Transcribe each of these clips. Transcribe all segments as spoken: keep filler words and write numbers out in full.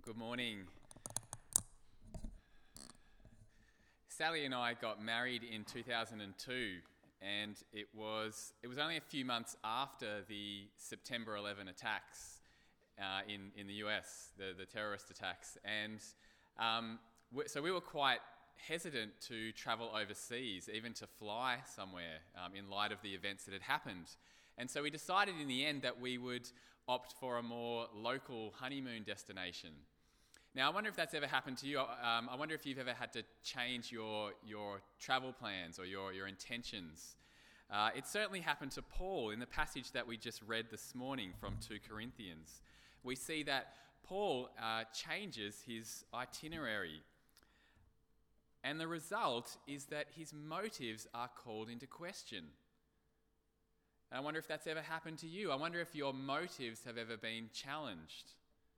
Good morning. Sally and I got married in two thousand two, and it was it was only a few months after the September eleventh attacks uh, in in the U S, the the terrorist attacks, and um, we, so we were quite hesitant to travel overseas, even to fly somewhere, um, in light of the events that had happened. And so we decided in the end that we would opt for a more local honeymoon destination. Now, I wonder if that's ever happened to you. Um, I wonder if you've ever had to change your your travel plans or your, your intentions. Uh, it certainly happened to Paul in the passage that we just read this morning from Second Corinthians. We see that Paul uh, changes his itinerary. And the result is that his motives are called into question. And I wonder if that's ever happened to you. I wonder if your motives have ever been challenged.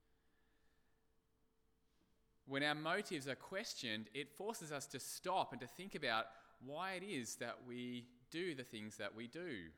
When our motives are questioned, it forces us to stop and to think about why it is that we do the things that we do.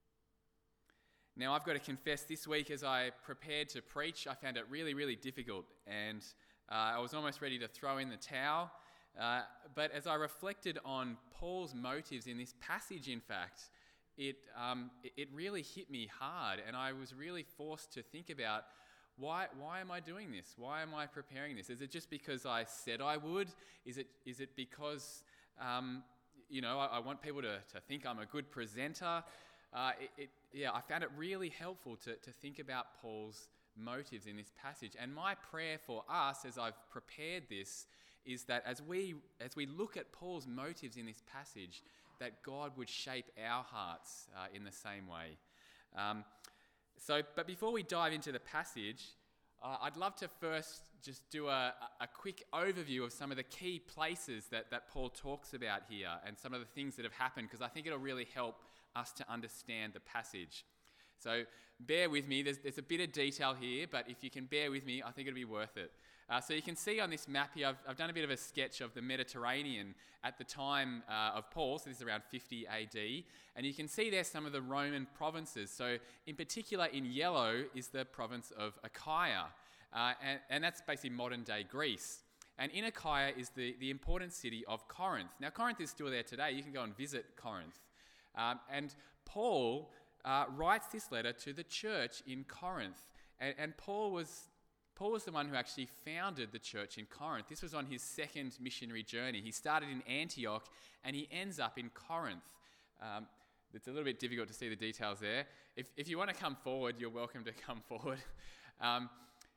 Now, I've got to confess, this week as I prepared to preach, I found it really, really difficult, and uh, I was almost ready to throw in the towel. Uh, but as I reflected on Paul's motives in this passage, in fact, it, um, it it really hit me hard, and I was really forced to think about why why am I doing this? Why am I preparing this? Is it just because I said I would? Is it is it because um, you know I, I want people to, to think I'm a good presenter? Uh, it, it, yeah, I found it really helpful to to think about Paul's motives in this passage, and my prayer for us as I've prepared this is that as we as we look at Paul's motives in this passage, that God would shape our hearts uh, in the same way. Um, so, but before we dive into the passage, uh, I'd love to first just do a, a quick overview of some of the key places that, that Paul talks about here and some of the things that have happened, because I think it'll really help us to understand the passage. So bear with me, there's, there's a bit of detail here, but if you can bear with me, I think it'll be worth it. Uh, so you can see on this map here, I've, I've done a bit of a sketch of the Mediterranean at the time uh, of Paul, so this is around fifty A D, and you can see there some of the Roman provinces. So in particular in yellow is the province of Achaia, uh, and, and that's basically modern-day Greece. And in Achaia is the, the important city of Corinth. Now Corinth is still there today, you can go and visit Corinth. Um, and Paul Uh, writes this letter to the church in Corinth. And, and Paul was Paul was the one who actually founded the church in Corinth. This was on his second missionary journey. He started in Antioch and he ends up in Corinth. Um, it's a little bit difficult to see the details there. If, if you want to come forward, you're welcome to come forward. Um,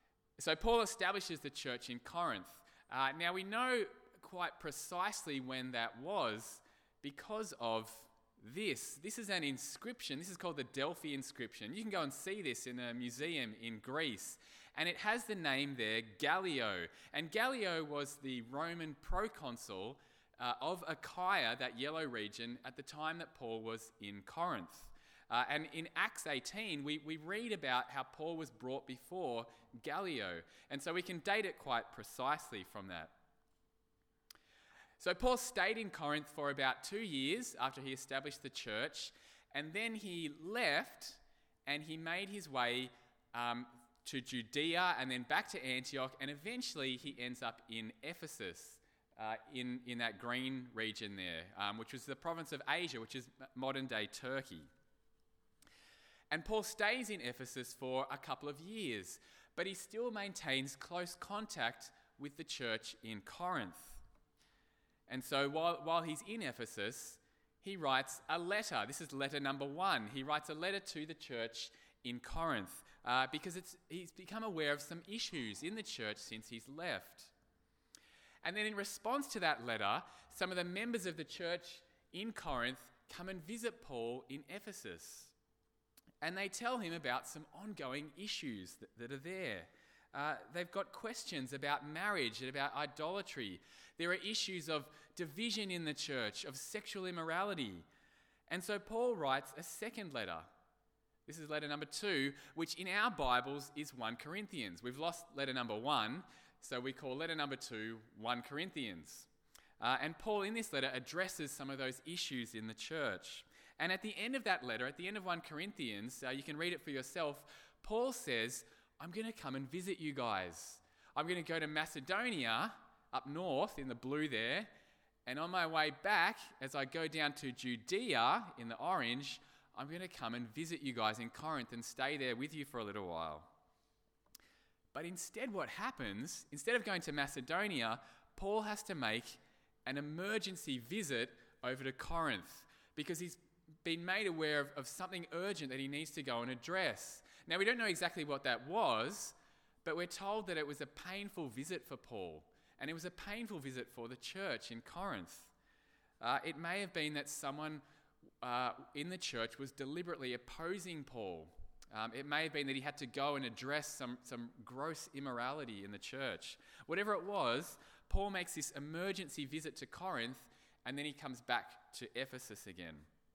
so Paul establishes the church in Corinth. Uh, now we know quite precisely when that was because of This, this is an inscription. This is called the Delphi inscription. You can go and see this in a museum in Greece. And it has the name there, Gallio. And Gallio was the Roman proconsul uh, of Achaia, that yellow region, at the time that Paul was in Corinth. Uh, and in Acts eighteen, we, we read about how Paul was brought before Gallio. And so we can date it quite precisely from that. So Paul stayed in Corinth for about two years after he established the church, and then he left and he made his way um, to Judea and then back to Antioch, and eventually he ends up in Ephesus, uh, in, in that green region there, um, which was the province of Asia, which is modern-day Turkey. And Paul stays in Ephesus for a couple of years, but he still maintains close contact with the church in Corinth. And so while, while he's in Ephesus, he writes a letter. This is letter number one. He writes a letter to the church in Corinth uh, because it's, he's become aware of some issues in the church since he's left. And then in response to that letter, some of the members of the church in Corinth come and visit Paul in Ephesus. And they tell him about some ongoing issues that, that are there. Uh, they've got questions about marriage and about idolatry. There are issues of division in the church, of sexual immorality. And so Paul writes a second letter. This is letter number two, which in our Bibles is First Corinthians. We've lost letter number one, so we call letter number two First Corinthians. Uh, and Paul in this letter addresses some of those issues in the church. And at the end of that letter, at the end of First Corinthians, uh, you can read it for yourself, Paul says, I'm going to come and visit you guys. I'm going to go to Macedonia up north in the blue there, and on my way back, as I go down to Judea in the orange, I'm going to come and visit you guys in Corinth and stay there with you for a little while. But instead what happens, instead of going to Macedonia, Paul has to make an emergency visit over to Corinth because he's been made aware of, of something urgent that he needs to go and address. Now, we don't know exactly what that was, but we're told that it was a painful visit for Paul, and it was a painful visit for the church in Corinth. Uh, it may have been that someone uh, in the church was deliberately opposing Paul. Um, it may have been that he had to go and address some, some gross immorality in the church. Whatever it was, Paul makes this emergency visit to Corinth, and then he comes back to Ephesus again.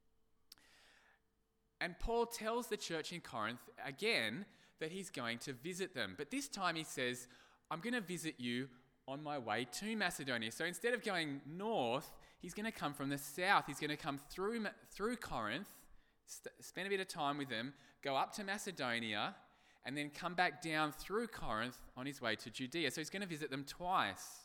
And Paul tells the church in Corinth again that he's going to visit them. But this time he says, I'm going to visit you on my way to Macedonia. So instead of going north, he's going to come from the south. He's going to come through, through Corinth, st- spend a bit of time with them, go up to Macedonia, and then come back down through Corinth on his way to Judea. So he's going to visit them twice.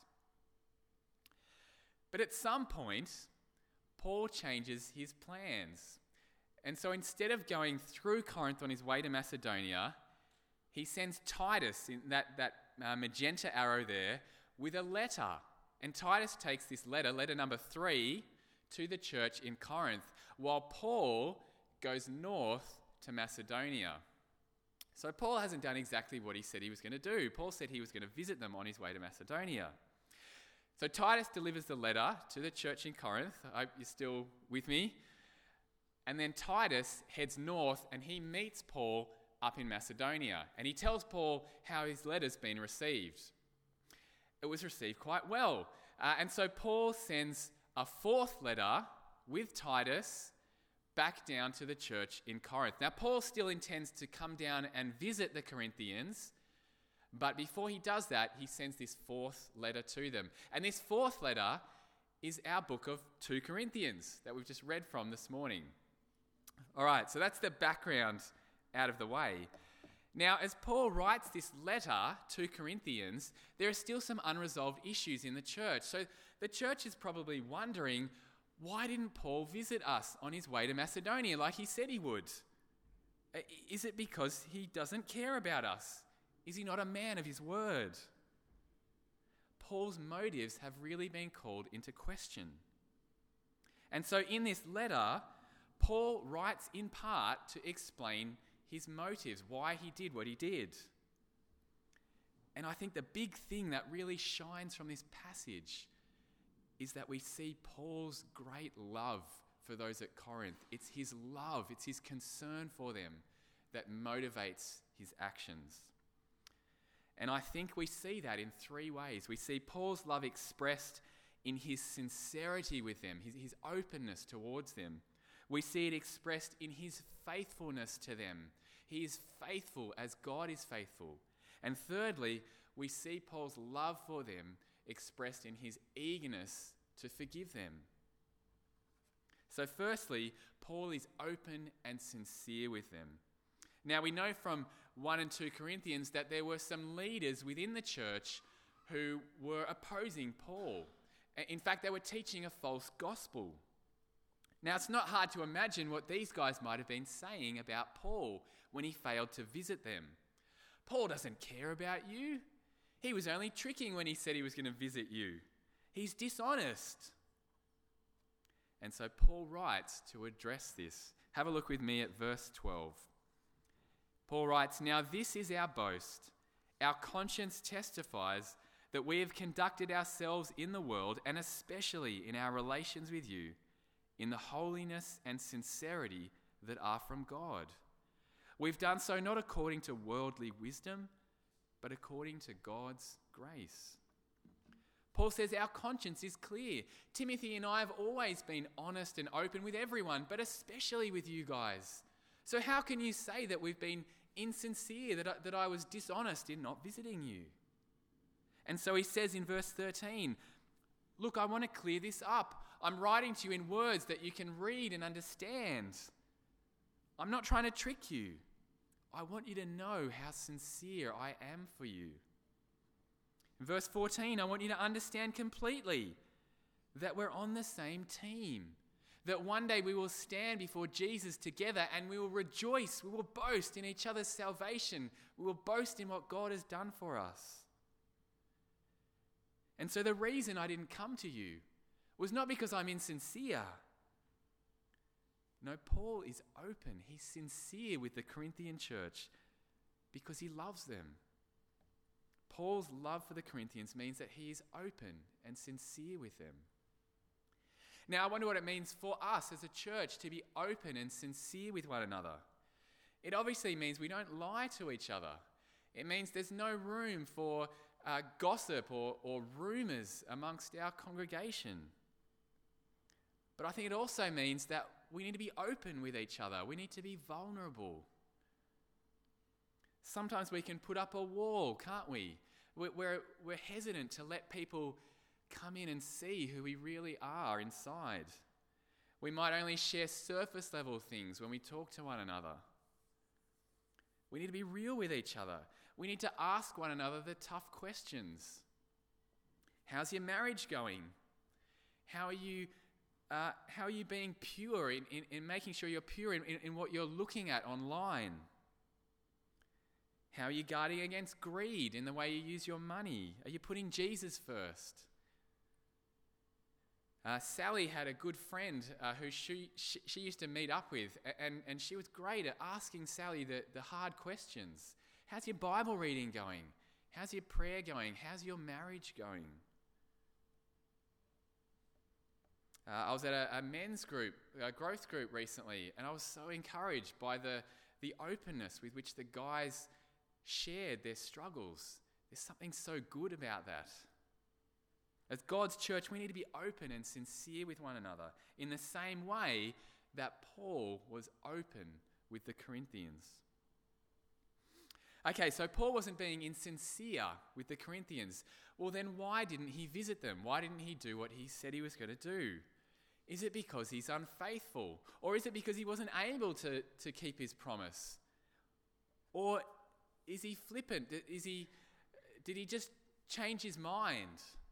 But at some point, Paul changes his plans. And so instead of going through Corinth on his way to Macedonia, he sends Titus, in that, that uh, magenta arrow there, with a letter. And Titus takes this letter, letter number three, to the church in Corinth, while Paul goes north to Macedonia. So Paul hasn't done exactly what he said he was going to do. Paul said he was going to visit them on his way to Macedonia. So Titus delivers the letter to the church in Corinth. I hope you're still with me. And then Titus heads north and he meets Paul up in Macedonia. And he tells Paul how his letter's been received. It was received quite well. Uh, and so Paul sends a fourth letter with Titus back down to the church in Corinth. Now, Paul still intends to come down and visit the Corinthians, but before he does that, he sends this fourth letter to them. And this fourth letter is our book of Second Corinthians that we've just read from this morning. All right, so that's the background out of the way. Now, as Paul writes this letter to Corinthians, there are still some unresolved issues in the church. So the church is probably wondering, why didn't Paul visit us on his way to Macedonia like he said he would? Is it because he doesn't care about us? Is he not a man of his word? Paul's motives have really been called into question. And so in this letter, Paul writes in part to explain his motives, why he did what he did. And I think the big thing that really shines from this passage is that we see Paul's great love for those at Corinth. It's his love, it's his concern for them that motivates his actions. And I think we see that in three ways. We see Paul's love expressed in his sincerity with them, his, his openness towards them. We see it expressed in his faithfulness to them. He is faithful as God is faithful. And thirdly, we see Paul's love for them expressed in his eagerness to forgive them. So firstly, Paul is open and sincere with them. Now we know from First and Second Corinthians that there were some leaders within the church who were opposing Paul. In fact, they were teaching a false gospel. Now, it's not hard to imagine what these guys might have been saying about Paul when he failed to visit them. Paul doesn't care about you. He was only tricking when he said he was going to visit you. He's dishonest. And so Paul writes to address this. Have a look with me at verse twelve. Paul writes, "Now this is our boast. Our conscience testifies that we have conducted ourselves in the world, and especially in our relations with you, in the holiness and sincerity that are from God. We've done so not according to worldly wisdom, but according to God's grace." Paul says our conscience is clear. Timothy and I have always been honest and open with everyone, but especially with you guys. So how can you say that we've been insincere, that I, that I was dishonest in not visiting you? And so he says in verse thirteen, look, I want to clear this up. I'm writing to you in words that you can read and understand. I'm not trying to trick you. I want you to know how sincere I am for you. In verse fourteen, I want you to understand completely that we're on the same team. That one day we will stand before Jesus together and we will rejoice, we will boast in each other's salvation. We will boast in what God has done for us. And so the reason I didn't come to you was not because I'm insincere. No, Paul is open. He's sincere with the Corinthian church because he loves them. Paul's love for the Corinthians means that he is open and sincere with them. Now, I wonder what it means for us as a church to be open and sincere with one another. It obviously means we don't lie to each other. It means there's no room for uh, gossip or, or rumours amongst our congregation. But I think it also means that we need to be open with each other. We need to be vulnerable. Sometimes we can put up a wall, can't we? We're, we're, we're hesitant to let people come in and see who we really are inside. We might only share surface level things when we talk to one another. We need to be real with each other. We need to ask one another the tough questions. How's your marriage going? How are you uh, how are you being pure in, in, in making sure you're pure in, in, in what you're looking at online? How are you guarding against greed in the way you use your money? Are you putting Jesus first? Uh, Sally had a good friend uh, who she, she she used to meet up with, and, and she was great at asking Sally the, the hard questions. How's your Bible reading going? How's your prayer going? How's your marriage going? Uh, I was at a, a men's group, a growth group recently, and I was so encouraged by the, the openness with which the guys shared their struggles. There's something so good about that. As God's church, we need to be open and sincere with one another in the same way that Paul was open with the Corinthians. Okay, so Paul wasn't being insincere with the Corinthians. Well, then why didn't he visit them? Why didn't he do what he said he was going to do? Is it because he's unfaithful? Or is it because he wasn't able to, to keep his promise? Or is he flippant? Is he, did he just change his mind?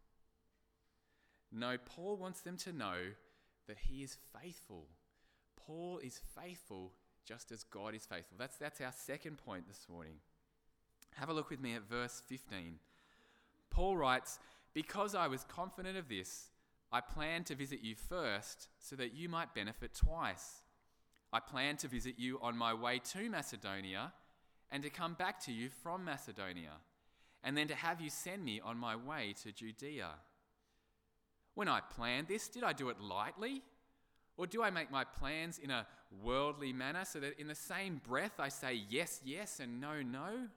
No, Paul wants them to know that he is faithful. Paul is faithful just as God is faithful. That's, that's our second point this morning. Have a look with me at verse fifteen. Paul writes, "Because I was confident of this, I planned to visit you first so that you might benefit twice. I planned to visit you on my way to Macedonia and to come back to you from Macedonia, and then to have you send me on my way to Judea. When I planned this, did I do it lightly? Or do I make my plans in a worldly manner so that in the same breath I say yes, yes and no, no?"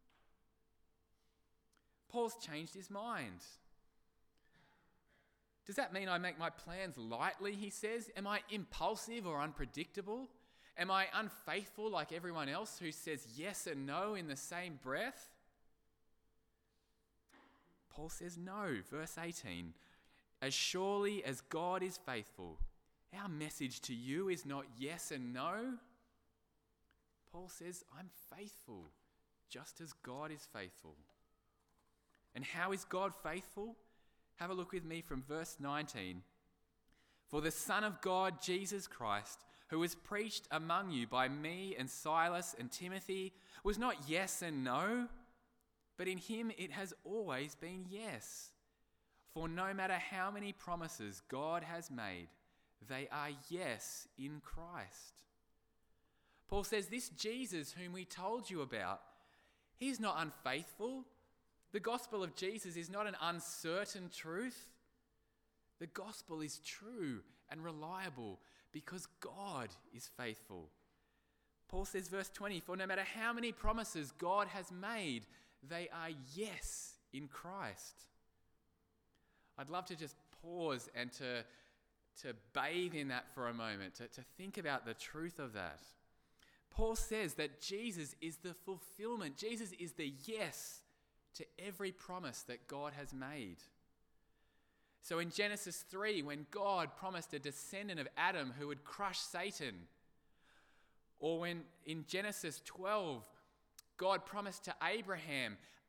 Paul's changed his mind. Does that mean I make my plans lightly, he says? Am I impulsive or unpredictable? Am I unfaithful like everyone else who says yes and no in the same breath? Paul says no. Verse eighteen, "As surely as God is faithful, our message to you is not yes and no." Paul says, I'm faithful, just as God is faithful. And how is God faithful? Have a look with me from verse nineteen. "For the Son of God, Jesus Christ, who was preached among you by me and Silas and Timothy, was not yes and no, but in him it has always been yes. For no matter how many promises God has made, they are yes in Christ." Paul says this Jesus whom we told you about, he's not unfaithful. The gospel of Jesus is not an uncertain truth. The gospel is true and reliable because God is faithful. Paul says, verse twenty, "For no matter how many promises God has made, they are yes in Christ." I'd love to just pause and to, to bathe in that for a moment, to, to think about the truth of that. Paul says that Jesus is the fulfillment. Jesus is the yes to every promise that God has made. So in Genesis three, when God promised a descendant of Adam who would crush Satan, or when in Genesis twelve, God promised to Abraham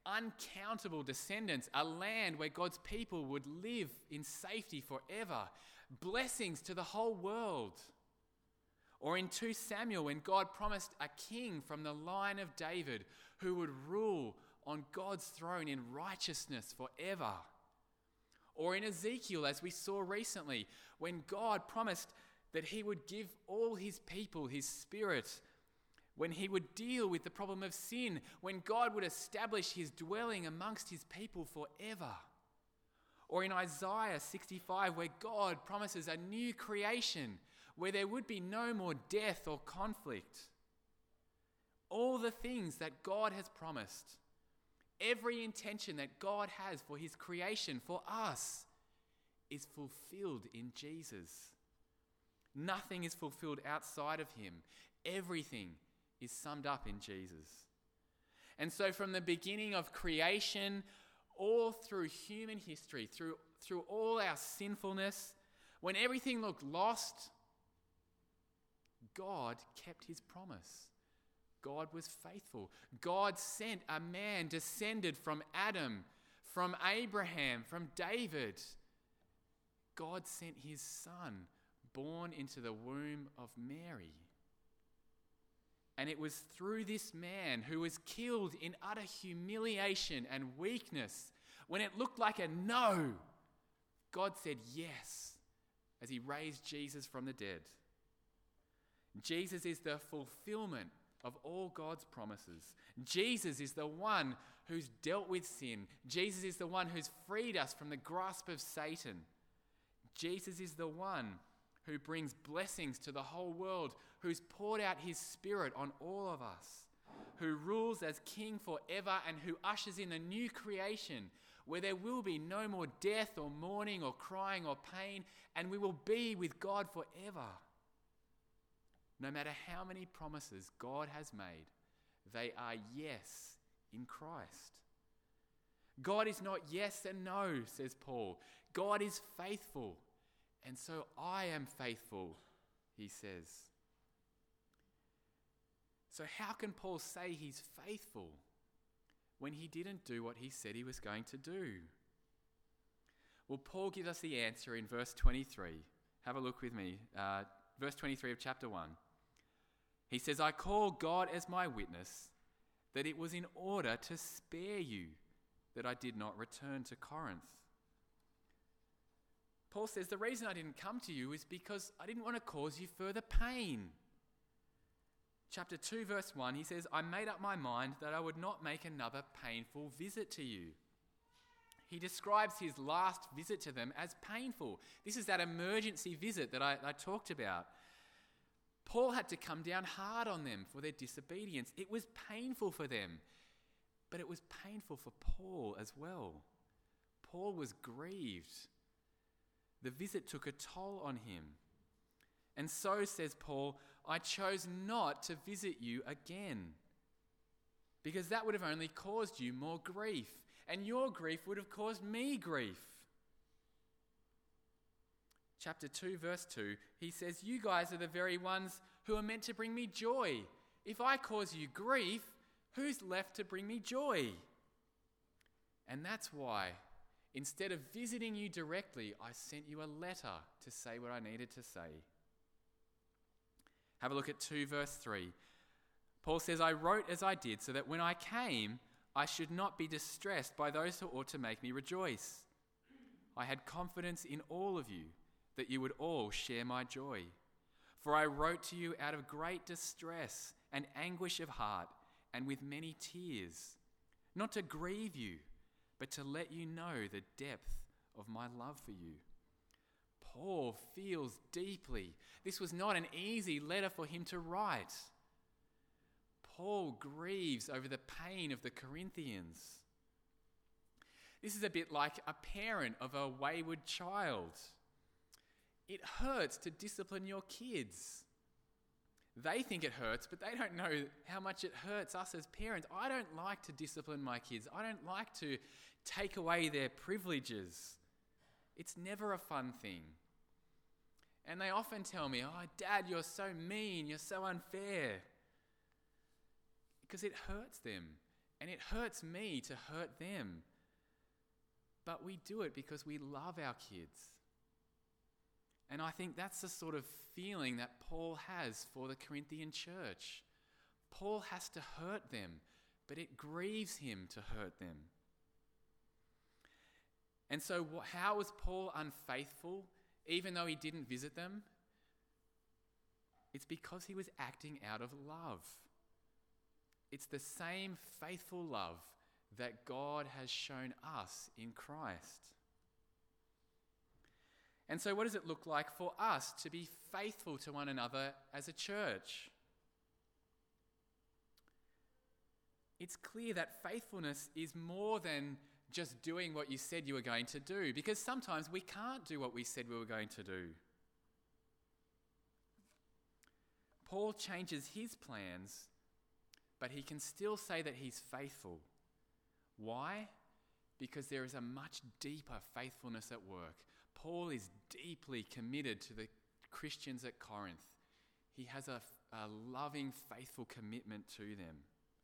uncountable descendants, a land where God's people would live in safety forever, blessings to the whole world. Or in Second Samuel, when God promised a king from the line of David who would rule on God's throne in righteousness forever. Or in Ezekiel, as we saw recently, when God promised that he would give all his people his spirit, when he would deal with the problem of sin, when God would establish his dwelling amongst his people forever. Or in Isaiah sixty-five, where God promises a new creation, where there would be no more death or conflict. All the things that God has promised, every intention that God has for his creation, for us, is fulfilled in Jesus. Nothing is fulfilled outside of him. Everything is summed up in Jesus. And so from the beginning of creation, all through human history, through, through all our sinfulness, when everything looked lost, God kept his promise. God was faithful. God sent a man descended from Adam, from Abraham, from David. God sent his son, born into the womb of Mary. And it was through this man who was killed in utter humiliation and weakness, when it looked like a no, God said yes as he raised Jesus from the dead. Jesus is the fulfillment of all God's promises. Jesus is the one who's dealt with sin. Jesus is the one who's freed us from the grasp of Satan. Jesus is the one who brings blessings to the whole world, who's poured out his Spirit on all of us, who rules as King forever and who ushers in a new creation where there will be no more death or mourning or crying or pain, and we will be with God forever. No matter how many promises God has made, they are yes in Christ. God is not yes and no, says Paul. God is faithful, and so I am faithful, he says. So how can Paul say he's faithful when he didn't do what he said he was going to do? Well, Paul gives us the answer in verse twenty-three. Have a look with me. Uh, verse twenty-three of chapter one. He says, I call God as my witness that it was in order to spare you that I did not return to Corinth. Paul says, the reason I didn't come to you is because I didn't want to cause you further pain. Chapter two, verse one, he says, I made up my mind that I would not make another painful visit to you. He describes his last visit to them as painful. This is that emergency visit that I, I talked about. Paul had to come down hard on them for their disobedience. It was painful for them, but it was painful for Paul as well. Paul was grieved. The visit took a toll on him. And so, says Paul, I chose not to visit you again, because that would have only caused you more grief, and your grief would have caused me grief. Chapter two, verse two, he says, you guys are the very ones who are meant to bring me joy. If I cause you grief, who's left to bring me joy? And that's why, instead of visiting you directly, I sent you a letter to say what I needed to say. Have a look at two, verse three. Paul says, I wrote as I did so that when I came, I should not be distressed by those who ought to make me rejoice. I had confidence in all of you, that you would all share my joy. For I wrote to you out of great distress and anguish of heart and with many tears, not to grieve you, but to let you know the depth of my love for you. Paul feels deeply. This was not an easy letter for him to write. Paul grieves over the pain of the Corinthians. This is a bit like a parent of a wayward child. It hurts to discipline your kids. They think it hurts, but they don't know how much it hurts us as parents. I don't like to discipline my kids. I don't like to take away their privileges. It's never a fun thing. And they often tell me, oh, Dad, you're so mean, you're so unfair. Because it hurts them. And it hurts me to hurt them. But we do it because we love our kids. And I think that's the sort of feeling that Paul has for the Corinthian church. Paul has to hurt them, but it grieves him to hurt them. And so how was Paul unfaithful, even though he didn't visit them? It's because he was acting out of love. It's the same faithful love that God has shown us in Christ. And so what does it look like for us to be faithful to one another as a church? It's clear that faithfulness is more than just doing what you said you were going to do, because sometimes we can't do what we said we were going to do. Paul changes his plans, but he can still say that he's faithful. Why? Because there is a much deeper faithfulness at work. Paul is deeply committed to the Christians at Corinth. He has a, a loving, faithful commitment to them.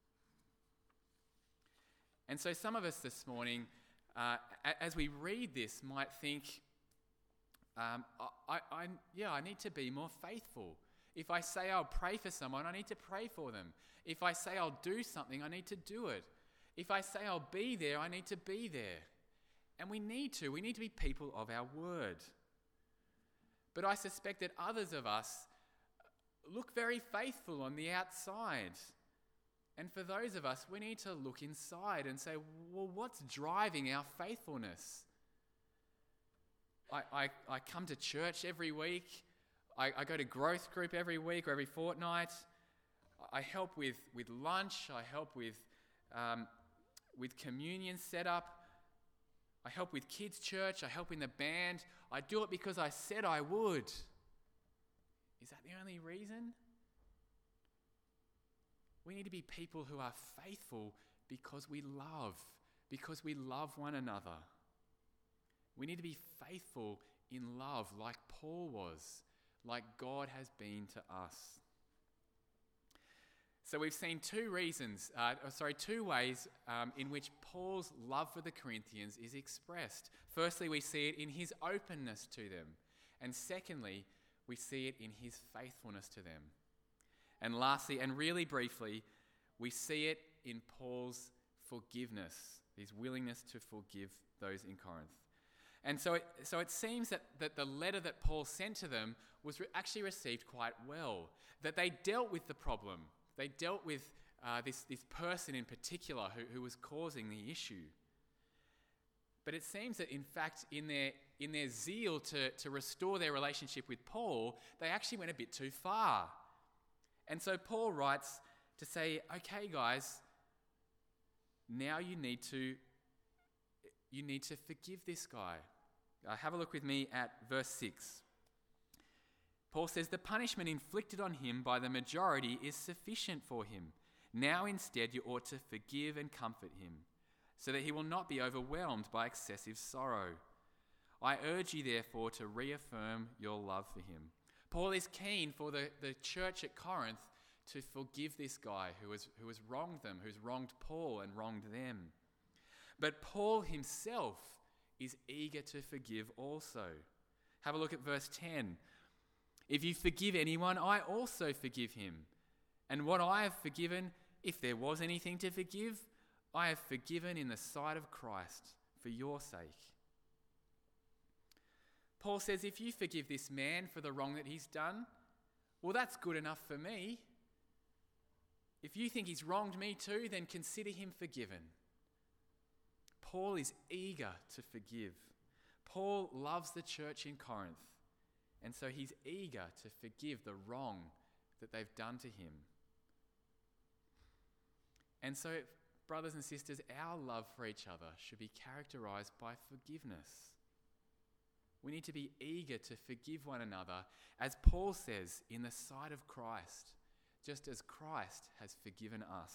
And so some of us this morning, uh, as we read this, might think, um, I, I, yeah, I need to be more faithful. If I say I'll pray for someone, I need to pray for them. If I say I'll do something, I need to do it. If I say I'll be there, I need to be there. And we need to. We need to be people of our word. But I suspect that others of us look very faithful on the outside. And for those of us, we need to look inside and say, well, what's driving our faithfulness? I, I, I come to church every week. I, I go to growth group every week or every fortnight. I help with, with lunch. I help with, um, with communion setup. I help with kids' church. I help in the band. I do it because I said I would. Is that the only reason? We need to be people who are faithful because we love, because we love one another. We need to be faithful in love like Paul was, like God has been to us. So we've seen two reasons, uh, sorry, two ways um, in which Paul's love for the Corinthians is expressed. Firstly, we see it in his openness to them. And secondly, we see it in his faithfulness to them. And lastly, and really briefly, we see it in Paul's forgiveness, his willingness to forgive those in Corinth. And so it, so it seems that, that the letter that Paul sent to them was re- actually received quite well, that they dealt with the problem. They dealt with uh, this, this person in particular who, who was causing the issue. But it seems that, in fact, in their, in their zeal to, to restore their relationship with Paul, they actually went a bit too far. And so Paul writes to say, okay, guys, now you need to, you need to forgive this guy. Uh, have a look with me at verse six. Paul says, the punishment inflicted on him by the majority is sufficient for him. Now instead you ought to forgive and comfort him, so that he will not be overwhelmed by excessive sorrow. I urge you therefore to reaffirm your love for him. Paul is keen for the, the church at Corinth to forgive this guy who has, who has wronged them, who's wronged Paul and wronged them. But Paul himself is eager to forgive also. Have a look at verse ten. If you forgive anyone, I also forgive him. And what I have forgiven, if there was anything to forgive, I have forgiven in the sight of Christ for your sake. Paul says, if you forgive this man for the wrong that he's done, well, that's good enough for me. If you think he's wronged me too, then consider him forgiven. Paul is eager to forgive. Paul loves the church in Corinth, and so he's eager to forgive the wrong that they've done to him. And so, brothers and sisters, our love for each other should be characterized by forgiveness. We need to be eager to forgive one another, as Paul says, in the sight of Christ, just as Christ has forgiven us.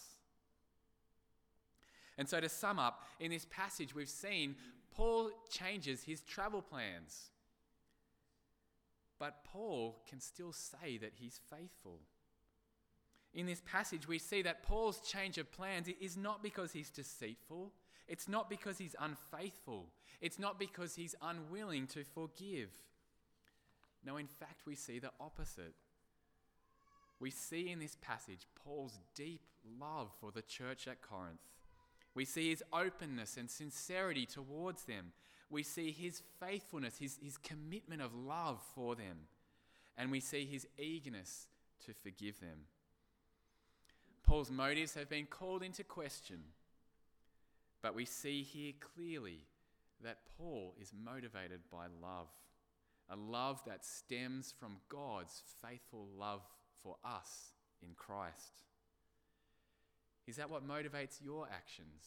And so to sum up, in this passage we've seen Paul changes his travel plans. But Paul can still say that he's faithful. In this passage, we see that Paul's change of plans is not because he's deceitful. It's not because he's unfaithful. It's not because he's unwilling to forgive. No, in fact, we see the opposite. We see in this passage Paul's deep love for the church at Corinth. We see his openness and sincerity towards them. We see his faithfulness, his, his commitment of love for them. And we see his eagerness to forgive them. Paul's motives have been called into question, but we see here clearly that Paul is motivated by love, a love that stems from God's faithful love for us in Christ. Is that what motivates your actions?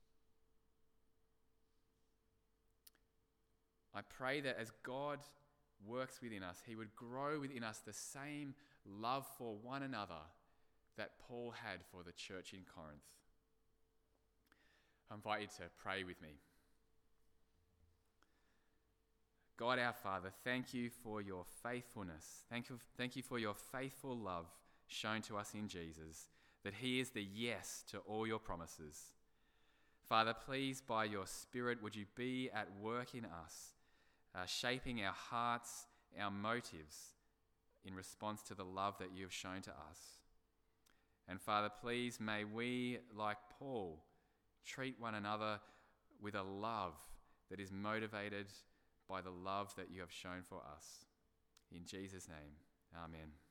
I pray that as God works within us, he would grow within us the same love for one another that Paul had for the church in Corinth. I invite you to pray with me. God our Father, thank you for your faithfulness. Thank you, thank you for your faithful love shown to us in Jesus, that he is the yes to all your promises. Father, please, by your Spirit, would you be at work in us, uh, shaping our hearts, our motives, in response to the love that you have shown to us. And Father, please, may we, like Paul, treat one another with a love that is motivated by the love that you have shown for us. In Jesus' name, amen.